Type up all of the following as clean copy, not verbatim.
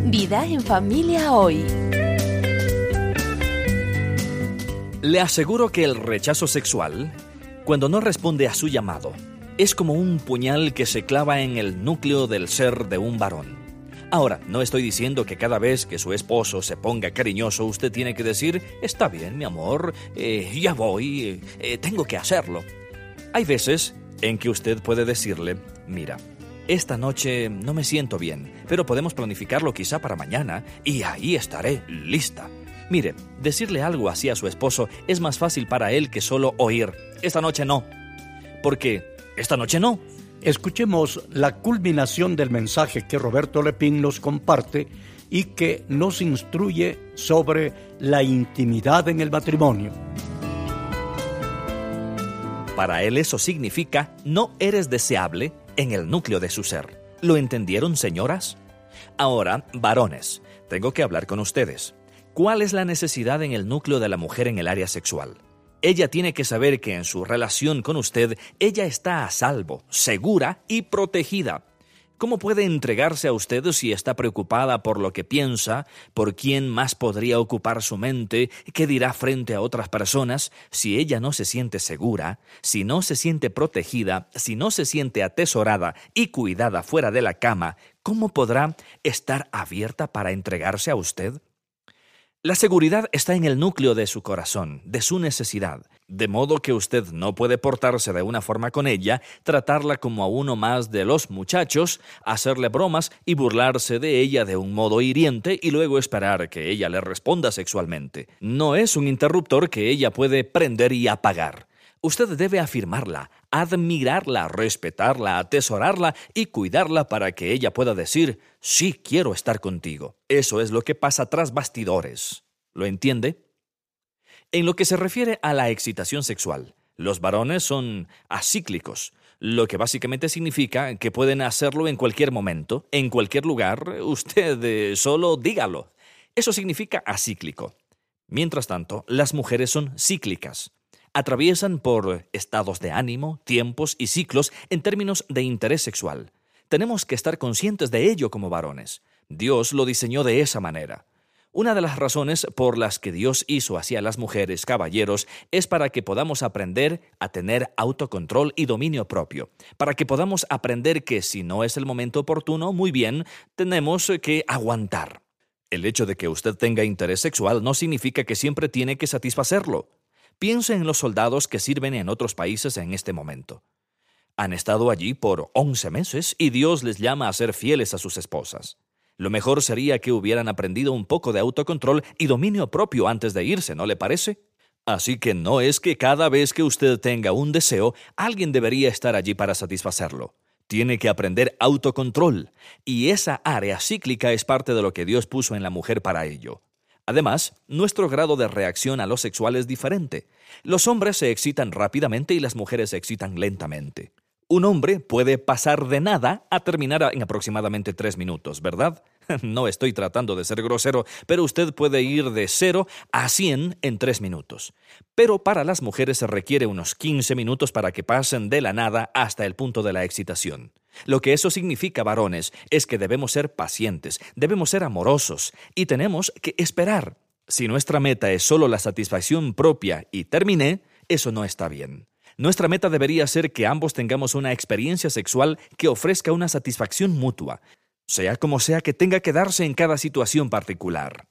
Vida en familia hoy. Le aseguro que el rechazo sexual, cuando no responde a su llamado, es como un puñal que se clava en el núcleo del ser de un varón. Ahora, no estoy diciendo que cada vez que su esposo se ponga cariñoso, usted tiene que decir, está bien, mi amor, ya voy, tengo que hacerlo. Hay veces en que usted puede decirle, mira, esta noche no me siento bien, pero podemos planificarlo quizá para mañana y ahí estaré lista. Mire, decirle algo así a su esposo es más fácil para él que solo oír, esta noche no. Porque esta noche no. Escuchemos la culminación del mensaje que Roberto Lepín nos comparte y que nos instruye sobre la intimidad en el matrimonio. Para él eso significa no eres deseable en el núcleo de su ser. ¿Lo entendieron, señoras? Ahora, varones, tengo que hablar con ustedes. ¿Cuál es la necesidad en el núcleo de la mujer en el área sexual? Ella tiene que saber que en su relación con usted, ella está a salvo, segura y protegida. ¿Cómo puede entregarse a usted si está preocupada por lo que piensa, por quién más podría ocupar su mente, qué dirá frente a otras personas, si ella no se siente segura, si no se siente protegida, si no se siente atesorada y cuidada fuera de la cama? ¿Cómo podrá estar abierta para entregarse a usted? La seguridad está en el núcleo de su corazón, de su necesidad, de modo que usted no puede portarse de una forma con ella, tratarla como a uno más de los muchachos, hacerle bromas y burlarse de ella de un modo hiriente y luego esperar que ella le responda sexualmente. No es un interruptor que ella puede prender y apagar. Usted debe afirmarla, admirarla, respetarla, atesorarla y cuidarla para que ella pueda decir, sí, quiero estar contigo. Eso es lo que pasa tras bastidores. ¿Lo entiende? En lo que se refiere a la excitación sexual, los varones son acíclicos, lo que básicamente significa que pueden hacerlo en cualquier momento, en cualquier lugar, usted solo dígalo. Eso significa acíclico. Mientras tanto, las mujeres son cíclicas. Atraviesan por estados de ánimo, tiempos y ciclos en términos de interés sexual. Tenemos que estar conscientes de ello como varones. Dios lo diseñó de esa manera. Una de las razones por las que Dios hizo así a las mujeres, caballeros, es para que podamos aprender a tener autocontrol y dominio propio. Para que podamos aprender que si no es el momento oportuno, muy bien, tenemos que aguantar. El hecho de que usted tenga interés sexual no significa que siempre tiene que satisfacerlo. Piense en los soldados que sirven en otros países en este momento. Han estado allí por 11 meses y Dios les llama a ser fieles a sus esposas. Lo mejor sería que hubieran aprendido un poco de autocontrol y dominio propio antes de irse, ¿no le parece? Así que no es que cada vez que usted tenga un deseo, alguien debería estar allí para satisfacerlo. Tiene que aprender autocontrol, y esa área cíclica es parte de lo que Dios puso en la mujer para ello. Además, nuestro grado de reacción a lo sexual es diferente. Los hombres se excitan rápidamente y las mujeres se excitan lentamente. Un hombre puede pasar de nada a terminar en aproximadamente 3 minutos, ¿verdad? No estoy tratando de ser grosero, pero usted puede ir de 0 a 100 en 3 minutos. Pero para las mujeres se requiere unos 15 minutos para que pasen de la nada hasta el punto de la excitación. Lo que eso significa, varones, es que debemos ser pacientes, debemos ser amorosos y tenemos que esperar. Si nuestra meta es solo la satisfacción propia y terminé, eso no está bien. Nuestra meta debería ser que ambos tengamos una experiencia sexual que ofrezca una satisfacción mutua, sea como sea que tenga que darse en cada situación particular.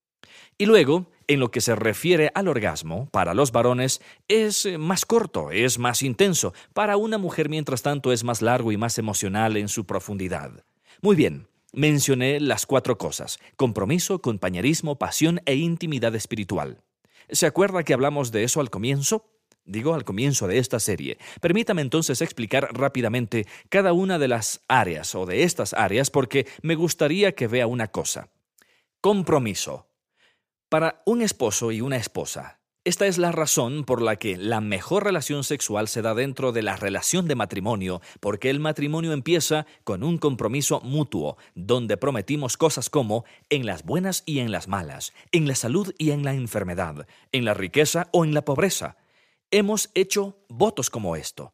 Y luego, en lo que se refiere al orgasmo, para los varones es más corto, es más intenso. Para una mujer, mientras tanto, es más largo y más emocional en su profundidad. Muy bien, mencioné las 4 cosas: compromiso, compañerismo, pasión e intimidad espiritual. ¿Se acuerda que hablamos de eso al comienzo? Digo, al comienzo de esta serie. Permítame entonces explicar rápidamente cada una de las áreas o de estas áreas porque me gustaría que vea una cosa. Compromiso. Para un esposo y una esposa, esta es la razón por la que la mejor relación sexual se da dentro de la relación de matrimonio, porque el matrimonio empieza con un compromiso mutuo, donde prometimos cosas como en las buenas y en las malas, en la salud y en la enfermedad, en la riqueza o en la pobreza. Hemos hecho votos como esto.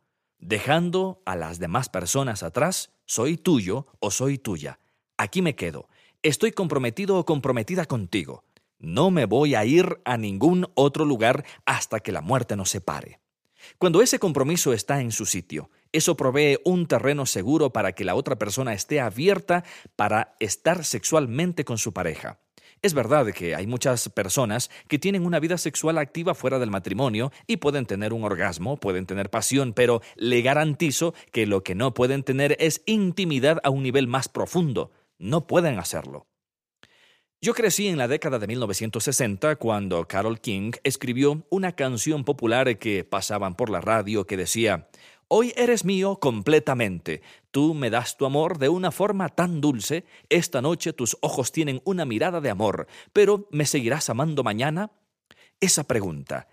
Dejando a las demás personas atrás, soy tuyo o soy tuya. Aquí me quedo. estoy comprometido o comprometida contigo. No me voy a ir a ningún otro lugar hasta que la muerte nos separe. Cuando ese compromiso está en su sitio, eso provee un terreno seguro para que la otra persona esté abierta para estar sexualmente con su pareja. Es verdad que hay muchas personas que tienen una vida sexual activa fuera del matrimonio y pueden tener un orgasmo, pueden tener pasión, pero le garantizo que lo que no pueden tener es intimidad a un nivel más profundo. No pueden hacerlo. Yo crecí en la década de 1960 cuando Carole King escribió una canción popular que pasaban por la radio que decía: «Hoy eres mío completamente. Tú me das tu amor de una forma tan dulce. Esta noche tus ojos tienen una mirada de amor. ¿Pero me seguirás amando mañana?». Esa pregunta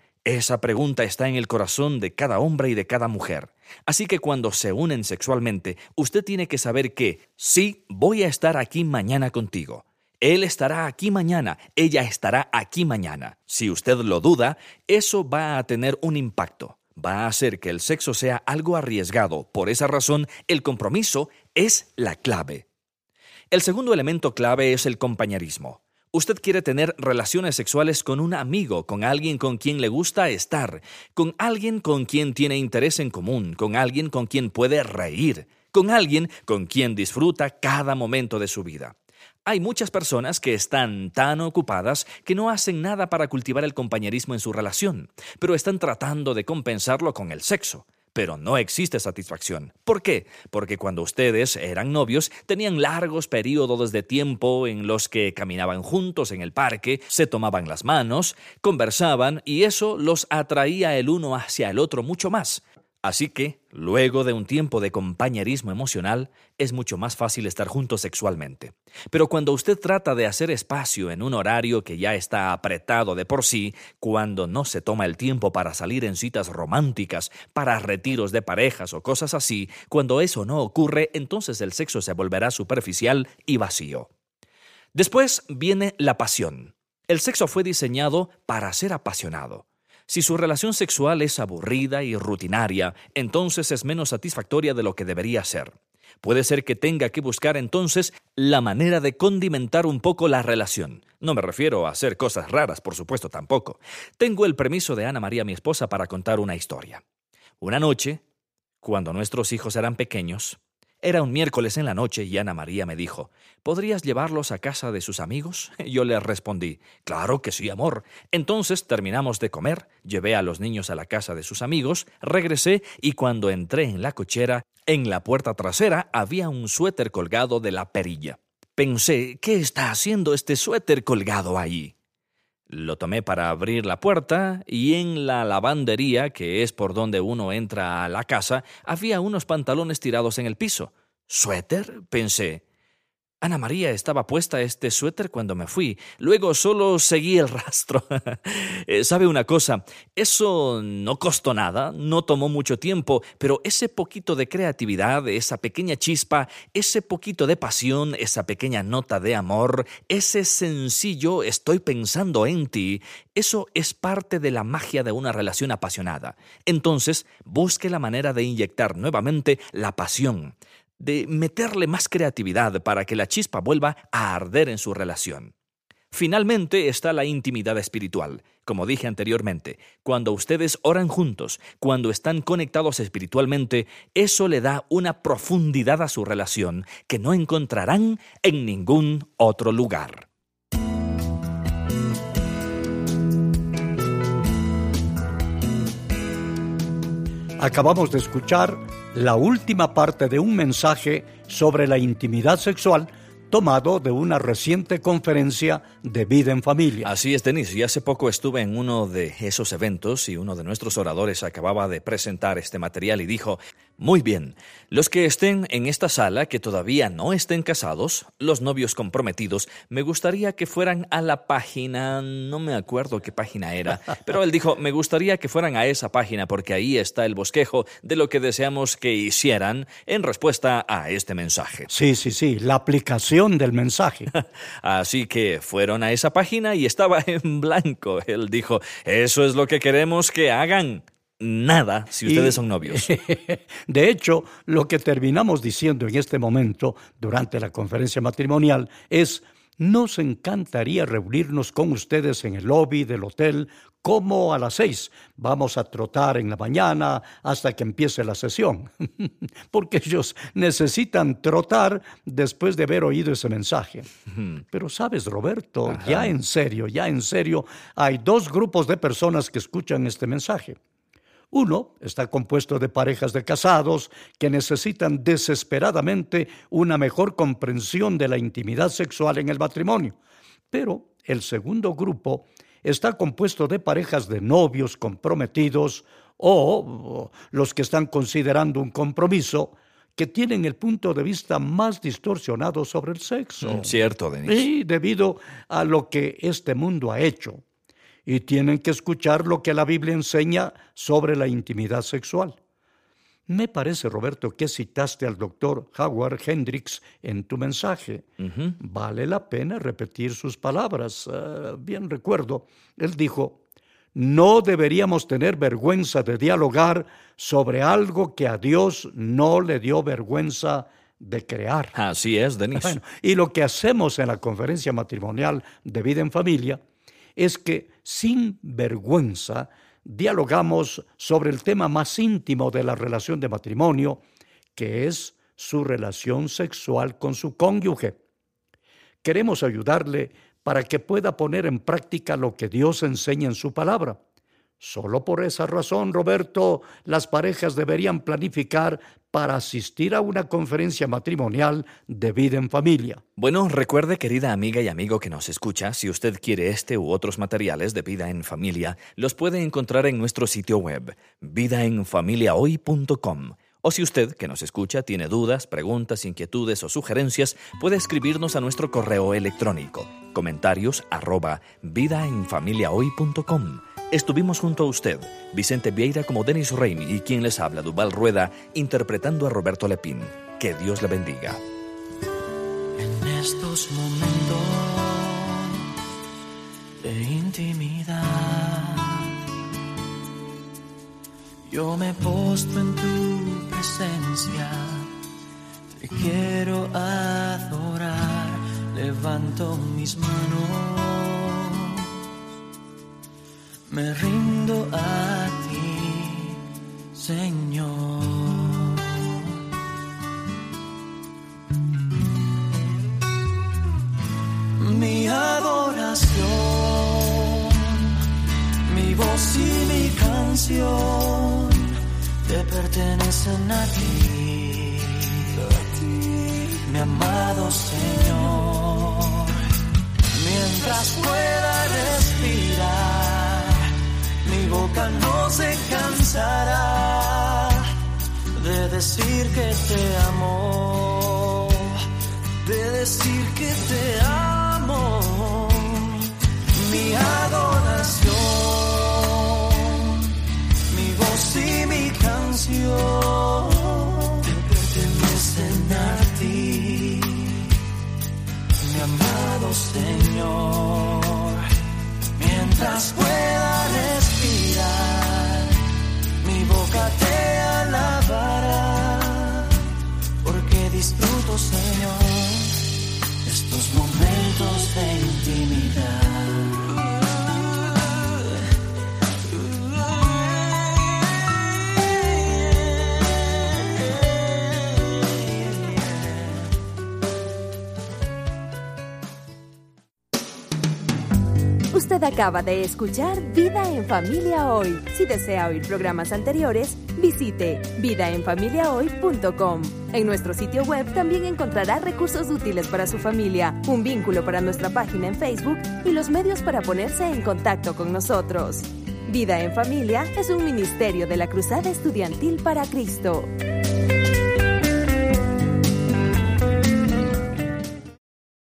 está en el corazón de cada hombre y de cada mujer. Así que cuando se unen sexualmente, usted tiene que saber que sí, voy a estar aquí mañana contigo. Él estará aquí mañana, ella estará aquí mañana. Si usted lo duda, eso va a tener un impacto. Va a hacer que el sexo sea algo arriesgado. Por esa razón, el compromiso es la clave. El segundo elemento clave es el compañerismo. Usted quiere tener relaciones sexuales con un amigo, con alguien con quien le gusta estar, con alguien con quien tiene interés en común, con alguien con quien puede reír, con alguien con quien disfruta cada momento de su vida. Hay muchas personas que están tan ocupadas que no hacen nada para cultivar el compañerismo en su relación, pero están tratando de compensarlo con el sexo. Pero no existe satisfacción. ¿Por qué? Porque cuando ustedes eran novios, tenían largos periodos de tiempo en los que caminaban juntos en el parque, se tomaban las manos, conversaban y eso los atraía el uno hacia el otro mucho más. Así que, luego de un tiempo de compañerismo emocional, es mucho más fácil estar juntos sexualmente. Pero cuando usted trata de hacer espacio en un horario que ya está apretado de por sí, cuando no se toma el tiempo para salir en citas románticas, para retiros de parejas o cosas así, cuando eso no ocurre, entonces el sexo se volverá superficial y vacío. Después viene la pasión. El sexo fue diseñado para ser apasionado. Si su relación sexual es aburrida y rutinaria, entonces es menos satisfactoria de lo que debería ser. Puede ser que tenga que buscar entonces la manera de condimentar un poco la relación. No me refiero a hacer cosas raras, por supuesto, tampoco. Tengo el permiso de Ana María, mi esposa, para contar una historia. Una noche, cuando nuestros hijos eran pequeños, era un miércoles en la noche y Ana María me dijo: ¿podrías llevarlos a casa de sus amigos? Yo le respondí: claro que sí, amor. Entonces terminamos de comer, llevé a los niños a la casa de sus amigos, regresé y cuando entré en la cochera, en la puerta trasera había un suéter colgado de la perilla. Pensé: ¿qué está haciendo este suéter colgado ahí? Lo tomé para abrir la puerta y en la lavandería, que es por donde uno entra a la casa, había unos pantalones tirados en el piso. ¿Suéter?, pensé. Ana María estaba puesta este suéter cuando me fui. Luego solo seguí el rastro. ¿Sabe una cosa? Eso no costó nada, no tomó mucho tiempo, pero ese poquito de creatividad, esa pequeña chispa, ese poquito de pasión, esa pequeña nota de amor, ese sencillo «estoy pensando en ti», eso es parte de la magia de una relación apasionada. Entonces, busque la manera de inyectar nuevamente la pasión, de meterle más creatividad para que la chispa vuelva a arder en su relación. Finalmente está la intimidad espiritual. Como dije anteriormente, cuando ustedes oran juntos, cuando están conectados espiritualmente, eso le da una profundidad a su relación que no encontrarán en ningún otro lugar. Acabamos de escuchar la última parte de un mensaje sobre la intimidad sexual tomado de una reciente conferencia de Vida en Familia. Así es, Denis, y hace poco estuve en uno de esos eventos y uno de nuestros oradores acababa de presentar este material y dijo: muy bien, los que estén en esta sala, que todavía no estén casados, los novios comprometidos, me gustaría que fueran a la página, no me acuerdo qué página era, pero él dijo: me gustaría que fueran a esa página porque ahí está el bosquejo de lo que deseamos que hicieran en respuesta a este mensaje. Sí, la aplicación del mensaje. Así que fueron a esa página y estaba en blanco. Él dijo: eso es lo que queremos que hagan. Nada si ustedes son novios. De hecho, lo que terminamos diciendo en este momento durante la conferencia matrimonial es: Nos encantaría reunirnos con ustedes en el lobby del hotel como a las 6. Vamos a trotar en la mañana hasta que empiece la sesión, porque ellos necesitan trotar después de haber oído ese mensaje. Pero sabes, Roberto, ya en serio, hay 2 grupos de personas que escuchan este mensaje. Uno está compuesto de parejas de casados que necesitan desesperadamente una mejor comprensión de la intimidad sexual en el matrimonio. Pero el segundo grupo está compuesto de parejas de novios comprometidos o los que están considerando un compromiso, que tienen el punto de vista más distorsionado sobre el sexo. Cierto, Denis. Y debido a lo que este mundo ha hecho. Y tienen que escuchar lo que la Biblia enseña sobre la intimidad sexual. Me parece, Roberto, que citaste al doctor Howard Hendricks en tu mensaje. Vale la pena repetir sus palabras. Bien recuerdo, él dijo: no deberíamos tener vergüenza de dialogar sobre algo que a Dios no le dio vergüenza de crear. Así es, Denis. Bueno, y lo que hacemos en la conferencia matrimonial de Vida en Familia es que sin vergüenza dialogamos sobre el tema más íntimo de la relación de matrimonio, que es su relación sexual con su cónyuge. Queremos ayudarle para que pueda poner en práctica lo que Dios enseña en su palabra. Solo por esa razón, Roberto, las parejas deberían planificar para asistir a una conferencia matrimonial de Vida en Familia. Bueno, recuerde, querida amiga y amigo que nos escucha, si usted quiere este u otros materiales de Vida en Familia, los puede encontrar en nuestro sitio web, vidaenfamiliahoy.com. O si usted, que nos escucha, tiene dudas, preguntas, inquietudes o sugerencias, puede escribirnos a nuestro correo electrónico, comentarios@vidaenfamiliahoy.com. Estuvimos junto a usted, Vicente Vieira como Denis Reimi, y quien les habla, Duval Rueda, interpretando a Roberto Lepín. Que Dios le bendiga. En estos momentos de intimidad, yo me postro en tu presencia, te quiero adorar, levanto mis manos, me rindo a ti, Señor. Mi adoración, mi voz y mi canción te pertenecen a ti, mi amado Señor. Mientras pueda respirar, mi boca no se cansará de decir que te amo, de decir que te amo. Mi adoración, mi voz y mi canción te pertenecen a ti, mi amado Señor. Mientras pueda respirar, mi boca te alabará, porque disfruto, Señor, estos momentos de intimidad. Usted acaba de escuchar Vida en Familia Hoy. Si desea oír programas anteriores, visite vidaenfamiliahoy.com. En nuestro sitio web también encontrará recursos útiles para su familia, un vínculo para nuestra página en Facebook y los medios para ponerse en contacto con nosotros. Vida en Familia es un ministerio de la Cruzada Estudiantil para Cristo.